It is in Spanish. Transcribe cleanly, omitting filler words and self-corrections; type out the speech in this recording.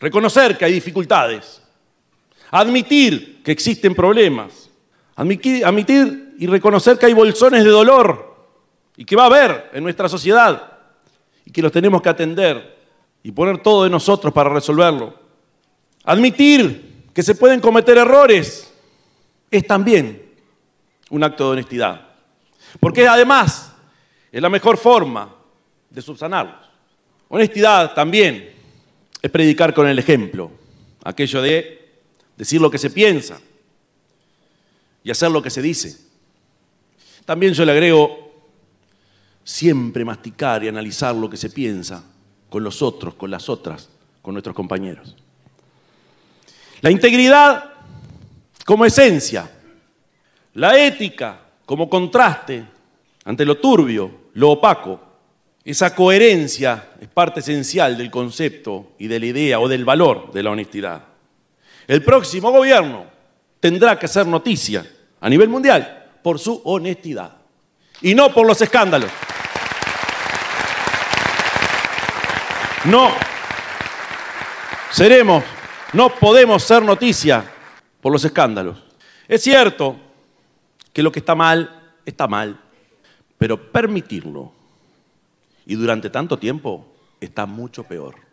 reconocer que hay dificultades, admitir que existen problemas, admitir y reconocer que hay bolsones de dolor y que va a haber en nuestra sociedad y que los tenemos que atender y poner todo de nosotros para resolverlo. Admitir que se pueden cometer errores es también un acto de honestidad, porque además es la mejor forma de subsanarlos. Honestidad también es predicar con el ejemplo, aquello de decir lo que se piensa y hacer lo que se dice. También yo le agrego siempre masticar y analizar lo que se piensa con los otros, con las otras, con nuestros compañeros. La integridad como esencia, la ética como contraste ante lo turbio, lo opaco. Esa coherencia es parte esencial del concepto y de la idea o del valor de la honestidad. El próximo gobierno tendrá que hacer noticia a nivel mundial por su honestidad y no por los escándalos. No podemos ser noticia por los escándalos. Es cierto que lo que está mal, pero permitirlo y durante tanto tiempo está mucho peor.